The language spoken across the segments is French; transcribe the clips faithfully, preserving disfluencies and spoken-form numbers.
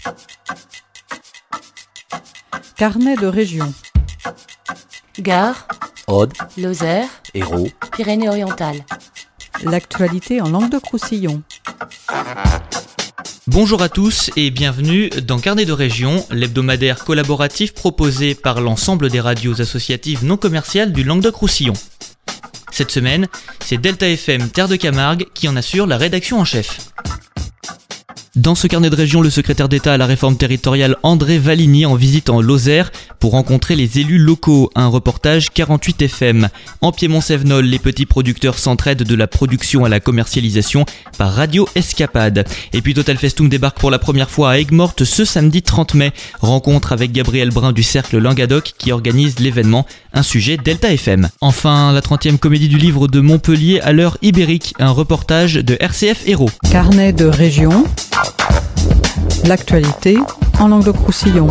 Carnet de région. Gard, Aude, Lozère, Hérault, Pyrénées-Orientales. L'actualité en Languedoc-Roussillon. Bonjour à tous et bienvenue dans Carnet de région, l'hebdomadaire collaboratif proposé par l'ensemble des radios associatives non commerciales du Languedoc-Roussillon. Cette semaine, c'est Delta F M Terre de Camargue qui en assure la rédaction en chef. Dans ce carnet de région, le secrétaire d'État à la réforme territoriale André Valigny en visite en Lozère pour rencontrer les élus locaux. Un reportage quarante-huit F M. En Piémont-Sévenol, les petits producteurs s'entraident de la production à la commercialisation par Radio Escapade. Et puis Total Festoum débarque pour la première fois à Aigues-Mortes ce samedi trente mai. Rencontre avec Gabriel Brun du Cercle Languedoc qui organise l'événement, un sujet Delta F M. Enfin, la trentième comédie du livre de Montpellier à l'heure ibérique, un reportage de R C F Hérault. Carnet de région. L'actualité en Languedoc-Roussillon.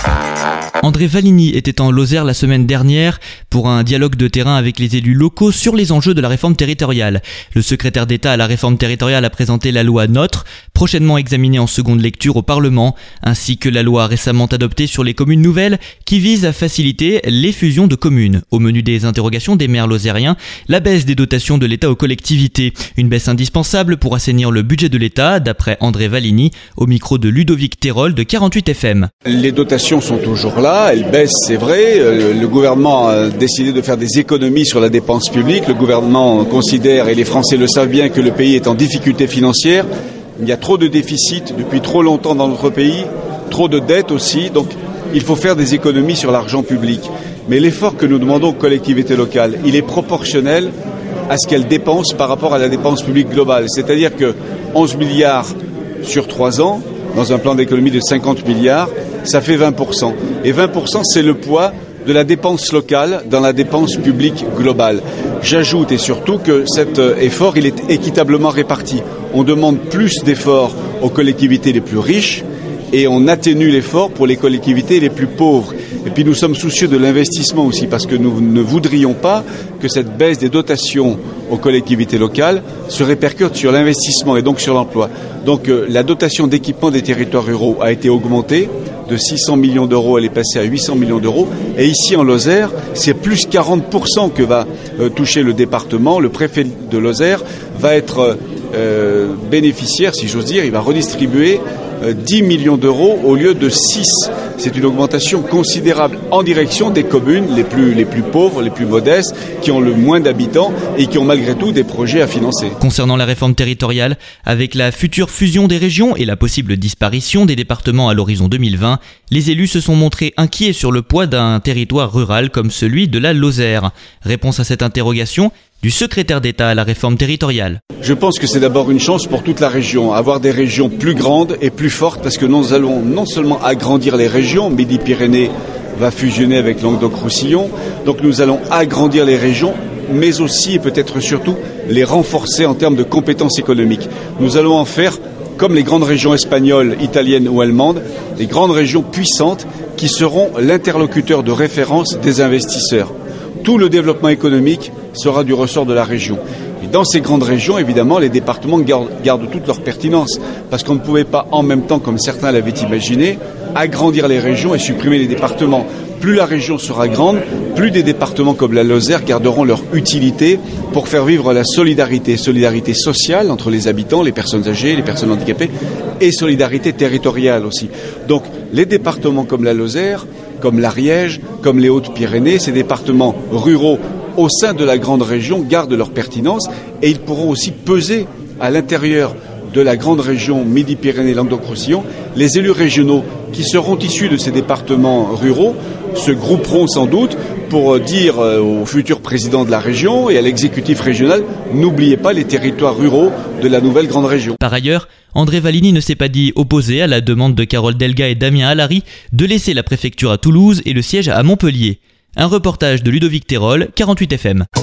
André Valigny était en Lozère la semaine dernière pour un dialogue de terrain avec les élus locaux sur les enjeux de la réforme territoriale. Le secrétaire d'État à la réforme territoriale a présenté la loi NOTRe, prochainement examinée en seconde lecture au Parlement, ainsi que la loi récemment adoptée sur les communes nouvelles qui vise à faciliter les fusions de communes. Au menu des interrogations des maires lozériens, la baisse des dotations de l'État aux collectivités, une baisse indispensable pour assainir le budget de l'État, d'après André Valigny, au micro de Ludovic Terol de quarante-huit F M. Les dotations sont toujours là. Elle baisse, c'est vrai. Le gouvernement a décidé de faire des économies sur la dépense publique. Le gouvernement considère, et les Français le savent bien, que le pays est en difficulté financière. Il y a trop de déficits depuis trop longtemps dans notre pays, trop de dettes aussi. Donc il faut faire des économies sur l'argent public. Mais l'effort que nous demandons aux collectivités locales, il est proportionnel à ce qu'elles dépensent par rapport à la dépense publique globale. C'est-à-dire que onze milliards sur trois ans, dans un plan d'économie de cinquante milliards, ça fait vingt pour cent. Et vingt pour cent, c'est le poids de la dépense locale dans la dépense publique globale. J'ajoute et surtout que cet effort, il est équitablement réparti. On demande plus d'efforts aux collectivités les plus riches et on atténue l'effort pour les collectivités les plus pauvres. Et puis nous sommes soucieux de l'investissement aussi parce que nous ne voudrions pas que cette baisse des dotations aux collectivités locales se répercute sur l'investissement et donc sur l'emploi. Donc euh, la dotation d'équipement des territoires ruraux a été augmentée de six cents millions d'euros, elle est passée à huit cents millions d'euros. Et ici en Lozère, c'est plus quarante pour cent que va euh, toucher le département. Le préfet de Lozère va être euh, bénéficiaire, si j'ose dire, il va redistribuer euh, dix millions d'euros au lieu de six. C'est une augmentation considérable en direction des communes les plus, les plus pauvres, les plus modestes, qui ont le moins d'habitants et qui ont malgré tout des projets à financer. Concernant la réforme territoriale, avec la future fusion des régions et la possible disparition des départements à l'horizon deux mille vingt, les élus se sont montrés inquiets sur le poids d'un territoire rural comme celui de la Lozère. Réponse à cette interrogation du secrétaire d'État à la réforme territoriale. Je pense que c'est d'abord une chance pour toute la région, avoir des régions plus grandes et plus fortes, parce que nous allons non seulement agrandir les régions, Midi-Pyrénées va fusionner avec Languedoc-Roussillon, donc nous allons agrandir les régions, mais aussi et peut-être surtout les renforcer en termes de compétences économiques. Nous allons en faire, comme les grandes régions espagnoles, italiennes ou allemandes, des grandes régions puissantes qui seront l'interlocuteur de référence des investisseurs. Tout le développement économique sera du ressort de la région. Et dans ces grandes régions, évidemment, les départements gardent, gardent toute leur pertinence, parce qu'on ne pouvait pas en même temps, comme certains l'avaient imaginé, agrandir les régions et supprimer les départements. Plus la région sera grande, plus des départements comme la Lozère garderont leur utilité pour faire vivre la solidarité, solidarité sociale entre les habitants, les personnes âgées, les personnes handicapées, et solidarité territoriale aussi. Donc, les départements comme la Lozère, comme l'Ariège, comme les Hautes-Pyrénées, ces départements ruraux au sein de la grande région gardent leur pertinence et ils pourront aussi peser à l'intérieur de la grande région Midi-Pyrénées-Languedoc-Roussillon. Les élus régionaux qui seront issus de ces départements ruraux se grouperont sans doute pour dire au futur président de la région et à l'exécutif régional, n'oubliez pas les territoires ruraux de la nouvelle grande région. Par ailleurs, André Valigny ne s'est pas dit opposé à la demande de Carole Delga et Damien Allary de laisser la préfecture à Toulouse et le siège à Montpellier. Un reportage de Ludovic Terol, quarante-huit F M.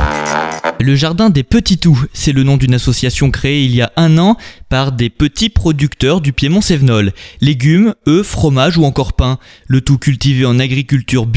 Le Jardin des Petits Toux, c'est le nom d'une association créée il y a un an par des petits producteurs du Piémont-Sévenol. Légumes, œufs, fromages ou encore pain. Le tout cultivé en agriculture bio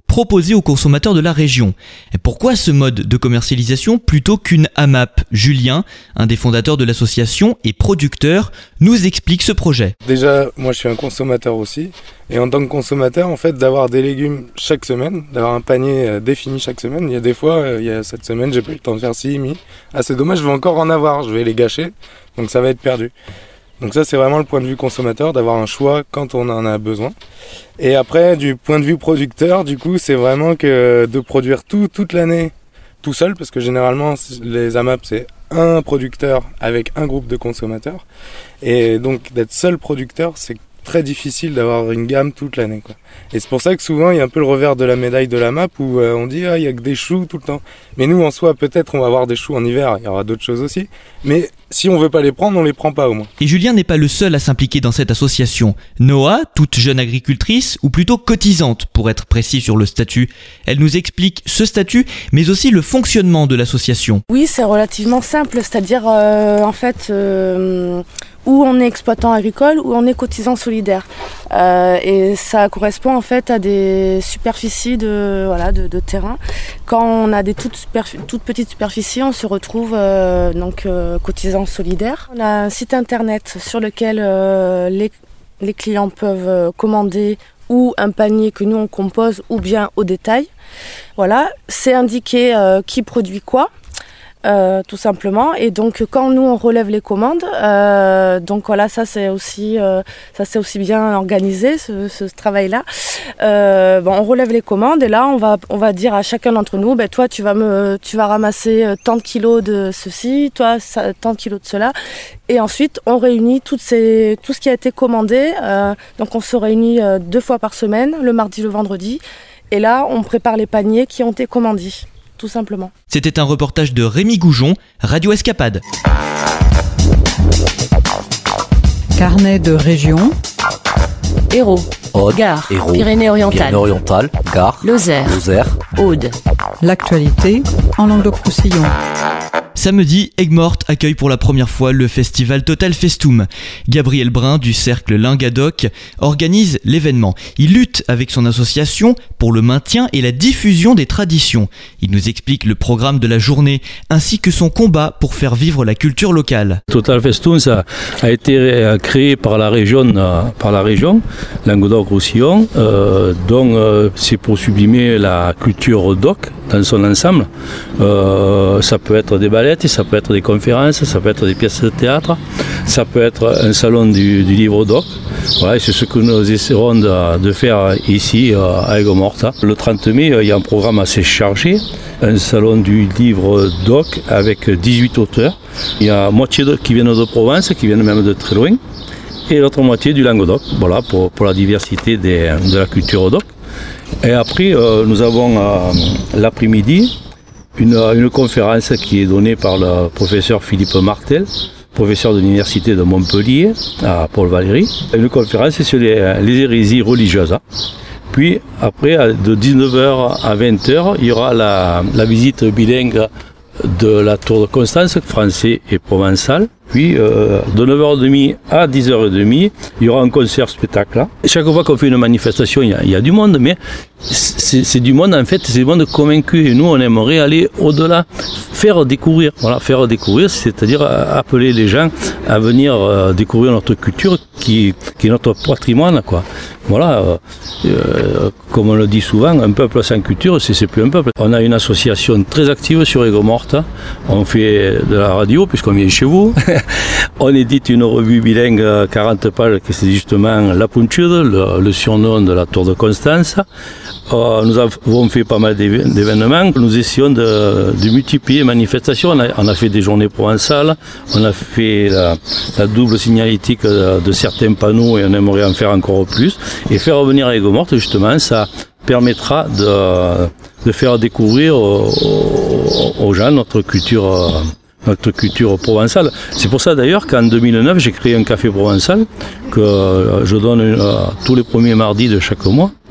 proposée aux consommateurs de la région. Et pourquoi ce mode de commercialisation plutôt qu'une AMAP ? Julien, un des fondateurs de l'association et producteur, nous explique ce projet. Déjà, moi je suis un consommateur aussi, et en tant que consommateur, en fait, d'avoir des légumes chaque semaine, d'avoir un panier défini chaque semaine, il y a des fois, il y a cette semaine, j'ai pas eu le temps de faire ci, mi. Ah, c'est dommage, je vais encore en avoir, je vais les gâcher, donc ça va être perdu. Donc ça, c'est vraiment le point de vue consommateur, d'avoir un choix quand on en a besoin. Et après, du point de vue producteur, du coup, c'est vraiment que de produire tout, toute l'année, tout seul, parce que généralement, les AMAP, c'est un producteur avec un groupe de consommateurs. Et donc, d'être seul producteur, c'est très difficile d'avoir une gamme toute l'année, quoi. Et c'est pour ça que souvent, il y a un peu le revers de la médaille de l'AMAP où euh, on dit ah, il y a que des choux tout le temps. Mais nous, en soi, peut-être on va avoir des choux en hiver, il y aura d'autres choses aussi. Mais si on veut pas les prendre, on les prend pas au moins. Et Julien n'est pas le seul à s'impliquer dans cette association. Noah, toute jeune agricultrice, ou plutôt cotisante pour être précis sur le statut, elle nous explique ce statut, mais aussi le fonctionnement de l'association. Oui, c'est relativement simple, c'est-à-dire euh, en fait euh, où on est exploitant agricole, où on est cotisant solidaire. Euh, et ça correspond en fait à des superficies de, voilà, de, de terrain. Quand on a des toutes, superfi- toutes petites superficies, on se retrouve euh, donc euh, cotisant solidaire. On a un site internet sur lequel euh, les, les clients peuvent commander ou un panier que nous on compose ou bien au détail. Voilà, c'est indiqué euh, qui produit quoi. Euh, tout simplement, et donc quand nous on relève les commandes, euh, donc voilà, ça c'est aussi euh, ça c'est aussi bien organisé ce, ce travail là. Euh, bon, on relève les commandes et là on va on va dire à chacun d'entre nous, ben toi tu vas me tu vas ramasser tant de kilos de ceci, toi ça, tant de kilos de cela, et ensuite on réunit toutes ces tout ce qui a été commandé. Euh, donc on se réunit euh, deux fois par semaine, le mardi, le vendredi, et là on prépare les paniers qui ont été commandés. Tout simplement. C'était un reportage de Rémi Goujon, Radio Escapade. Carnet de région. Hérault, Aude, Gard, Hérault, Pyrénées-Orientales, Pyrénées-Orientales, Gard, Lozère, Lozère, Aude. L'actualité en Languedoc-Roussillon. Samedi, Aigues-Mortes accueille pour la première fois le festival Total Festum. Gabriel Brun du cercle Lingadoc organise l'événement. Il lutte avec son association pour le maintien et la diffusion des traditions. Il nous explique le programme de la journée ainsi que son combat pour faire vivre la culture locale. Total Festum, ça a été créé par la région, par la région Languedoc-Roussillon, euh, dont euh, c'est pour sublimer la culture doc dans son ensemble. Euh, ça peut être des ballettes, ça peut être des conférences, ça peut être des pièces de théâtre, ça peut être un salon du, du livre doc. Voilà, c'est ce que nous essaierons de, de faire ici à Aigues-Mortes. Le trente mai, il y a un programme assez chargé, un salon du livre doc avec dix-huit auteurs. Il y a moitié de, qui viennent de Provence, qui viennent même de très loin, et l'autre moitié du Languedoc, voilà, pour, pour la diversité des, de la culture doc. Et après, euh, nous avons euh, l'après-midi une, une conférence qui est donnée par le professeur Philippe Martel, professeur de l'université de Montpellier, à Paul Valéry. Une conférence sur les, les hérésies religieuses. Puis après, de dix-neuf heures à vingt heures, il y aura la, la visite bilingue de la Tour de Constance, français et provençal. Puis euh, de neuf heures trente à dix heures trente, il y aura un concert-spectacle. Chaque fois qu'on fait une manifestation, il y a, il y a du monde, mais c'est, c'est du monde en fait, c'est du monde convaincu. Et nous, on aimerait aller au-delà, faire découvrir. Voilà, faire découvrir, c'est-à-dire appeler les gens à venir euh, découvrir notre culture, qui, qui est notre patrimoine, quoi. Voilà, euh, euh, comme on le dit souvent, un peuple sans culture, c'est, c'est plus un peuple. On a une association très active sur Aigues-Mortes. On fait de la radio, puisqu'on vient chez vous. On édite une revue bilingue quarante pages, qui c'est justement La Puntude, le, le surnom de la Tour de Constance. Euh, nous avons fait pas mal d'événements. Nous essayons de, de multiplier les manifestations. On a, on a fait des journées provençales, on a fait la, la double signalétique de, de certains panneaux et on aimerait en faire encore plus. Et faire revenir à Aigues-Mortes, justement, ça permettra de, de faire découvrir aux, aux gens notre culture, notre culture provençale. C'est pour ça d'ailleurs qu'en deux mille neuf, j'ai créé un café provençal que je donne euh, tous les premiers mardis de chaque mois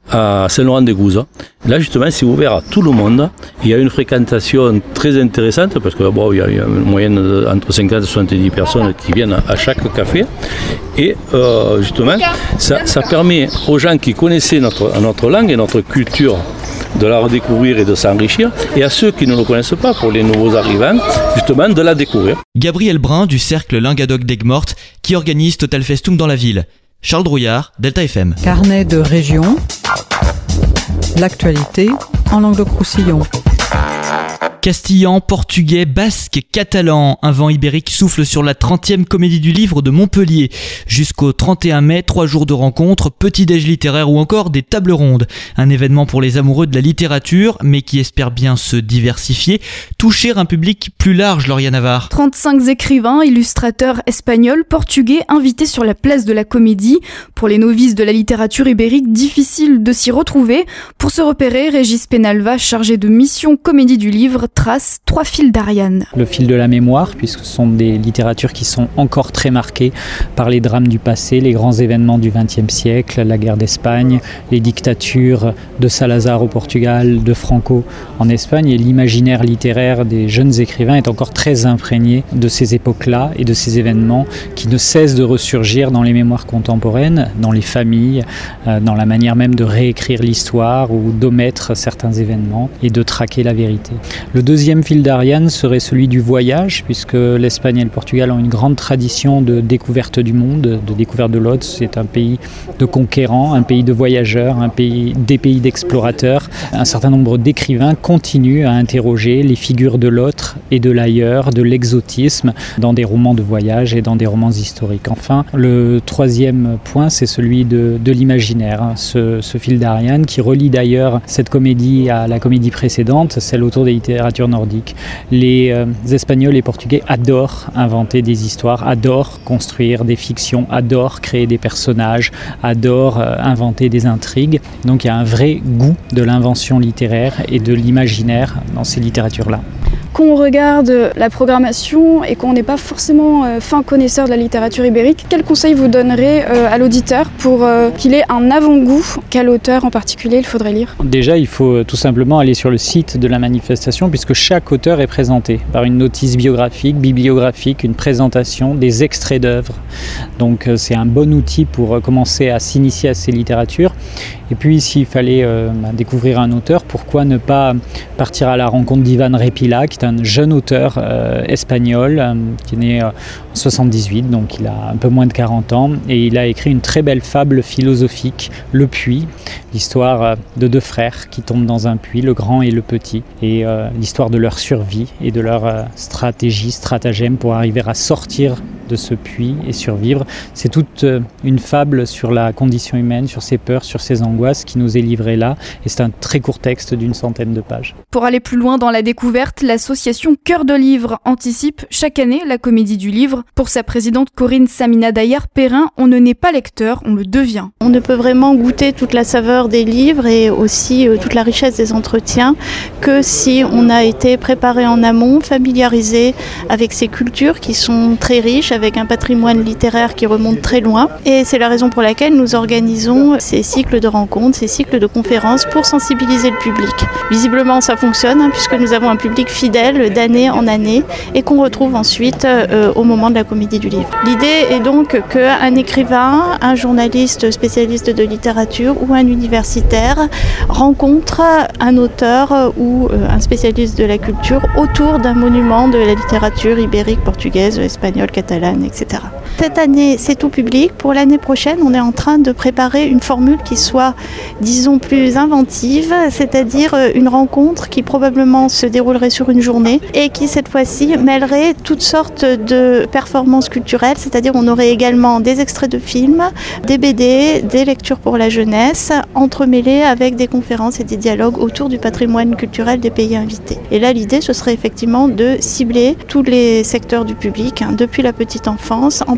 à Saint-Laurent-des-Gouzes. Là, justement, c'est ouvert à tout le monde. Il y a une fréquentation très intéressante parce que bon, il y a une moyenne entre cinquante et soixante-dix personnes qui viennent à chaque café. Et euh, justement, ça, ça permet aux gens qui connaissaient notre, notre langue et notre culture de la redécouvrir et de s'enrichir, et à ceux qui ne le connaissent pas, pour les nouveaux arrivants, justement de la découvrir. Gabriel Brun du cercle Lingadoc d'Aigues-Mortes qui organise Total Festum dans la ville. Charles Drouillard, Delta F M. Carnet de région, l'actualité en Languedoc-Roussillon. Castillan, portugais, basque et catalan. Un vent ibérique souffle sur la trentième comédie du livre de Montpellier. Jusqu'au trente et un mai, trois jours de rencontres, petit-déj littéraire ou encore des tables rondes. Un événement pour les amoureux de la littérature, mais qui espère bien se diversifier, toucher un public plus large, Lauriane Navarre. trente-cinq écrivains, illustrateurs espagnols, portugais invités sur la place de la Comédie. Pour les novices de la littérature ibérique, difficile de s'y retrouver. Pour se repérer, Régis Penalva, chargé de mission Comédie du livre, trace trois fils d'Ariane. Le fil de la mémoire, puisque ce sont des littératures qui sont encore très marquées par les drames du passé, les grands événements du vingtième siècle, la guerre d'Espagne, les dictatures de Salazar au Portugal, de Franco en Espagne, et l'imaginaire littéraire des jeunes écrivains est encore très imprégné de ces époques-là et de ces événements qui ne cessent de ressurgir dans les mémoires contemporaines, dans les familles, dans la manière même de réécrire l'histoire ou d'omettre certains événements et de traquer la vérité. Le deuxième fil d'Ariane serait celui du voyage, puisque l'Espagne et le Portugal ont une grande tradition de découverte du monde, de découverte de l'autre. C'est un pays de conquérants, un pays de voyageurs, un pays, des pays d'explorateurs. Un certain nombre d'écrivains continuent à interroger les figures de l'autre et de l'ailleurs, de l'exotisme, dans des romans de voyage et dans des romans historiques. Enfin, le troisième point, c'est celui de, de l'imaginaire, ce, ce fil d'Ariane qui relie d'ailleurs cette comédie à la comédie précédente, celle autour des littératures nordiques. Les euh, Espagnols et Portugais adorent inventer des histoires, adorent construire des fictions, adorent créer des personnages, adorent euh, inventer des intrigues. Donc il y a un vrai goût de l'invention littéraire et de l'imaginaire dans ces littératures-là. Quand on regarde la programmation et qu'on n'est pas forcément euh, fin connaisseur de la littérature ibérique, quel conseil vous donnerez euh, à l'auditeur pour euh, qu'il ait un avant-goût? Quel auteur en particulier il faudrait lire? Déjà, il faut tout simplement aller sur le site de la manifestation, puisque chaque auteur est présenté par une notice biographique, bibliographique, une présentation, des extraits d'œuvres. Donc euh, c'est un bon outil pour euh, commencer à s'initier à ces littératures. Et puis s'il fallait euh, bah, découvrir un auteur, pourquoi ne pas partir à la rencontre d'Ivan Repila, qui est un jeune auteur euh, espagnol, euh, qui est né euh, en soixante-dix-huit, donc il a un peu moins de quarante ans, et il a écrit une très belle fable philosophique, Le Puits, l'histoire euh, de deux frères qui tombent dans un puits, le grand et le petit, et euh, l'histoire de leur survie et de leur euh, stratégie, stratagème pour arriver à sortir de ce puits et survivre. C'est toute euh, une fable sur la condition humaine, sur ses peurs, sur ses angoisses qui nous est livrée là, et c'est un très court texte d'une centaine de pages. Pour aller plus loin dans la découverte, l'association Cœur de Livre anticipe chaque année la Comédie du Livre. Pour sa présidente Corinne Samina Daillard-Perrin, on ne naît pas lecteur, on le devient. On ne peut vraiment goûter toute la saveur des livres et aussi euh, toute la richesse des entretiens que si on a été préparé en amont, familiarisé avec ces cultures qui sont très riches, avec un patrimoine littéraire qui remonte très loin. Et c'est la raison pour laquelle nous organisons ces cycles de rencontres, ces cycles de conférences pour sensibiliser le public. Visiblement, ça fonctionne, hein, puisque nous avons un public fidèle d'année en année et qu'on retrouve ensuite euh, au moment de la Comédie du Livre. L'idée est donc qu'un écrivain, un journaliste spécialiste de littérature ou un universitaire rencontre un auteur ou euh, un spécialiste de la culture autour d'un monument de la littérature ibérique, portugaise, espagnole, catalane, et cetera. Cette année, c'est tout public. Pour l'année prochaine, on est en train de préparer une formule qui soit, disons, plus inventive, c'est-à-dire une rencontre qui probablement se déroulerait sur une journée et qui, cette fois-ci, mêlerait toutes sortes de performances culturelles, c'est-à-dire on aurait également des extraits de films, des B D, des lectures pour la jeunesse, entremêlés avec des conférences et des dialogues autour du patrimoine culturel des pays invités. Et là, l'idée, ce serait effectivement de cibler tous les secteurs du public, hein, depuis la petite enfance, en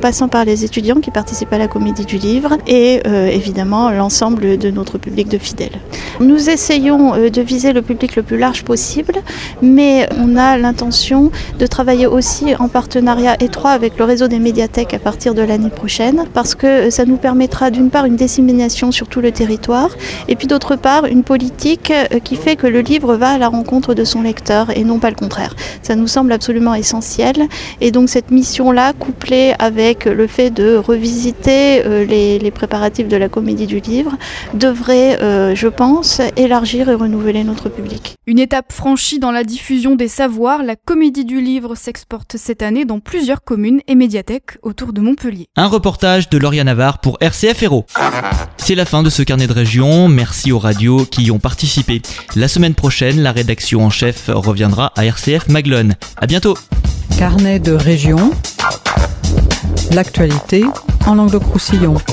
passant par les étudiants qui participent à la Comédie du Livre et euh, évidemment l'ensemble de notre public de fidèles. Nous essayons euh, de viser le public le plus large possible, mais on a l'intention de travailler aussi en partenariat étroit avec le réseau des médiathèques à partir de l'année prochaine, parce que ça nous permettra d'une part une dissémination sur tout le territoire, et puis d'autre part une politique euh, qui fait que le livre va à la rencontre de son lecteur et non pas le contraire. Ça nous semble absolument essentiel, et donc cette mission-là, couplée avec le fait de revisiter euh, les, les préparatifs de la Comédie du Livre, devrait, euh, je pense, élargir et renouveler notre public. Une étape franchie dans la diffusion des savoirs, la Comédie du Livre s'exporte cette année dans plusieurs communes et médiathèques autour de Montpellier. Un reportage de Lauria Navarre pour R C F Héros. C'est la fin de ce carnet de région, merci aux radios qui y ont participé. La semaine prochaine, la rédaction en chef reviendra à R C F Maglone. À bientôt. Carnet de région, l'actualité en Languedoc-Roussillon.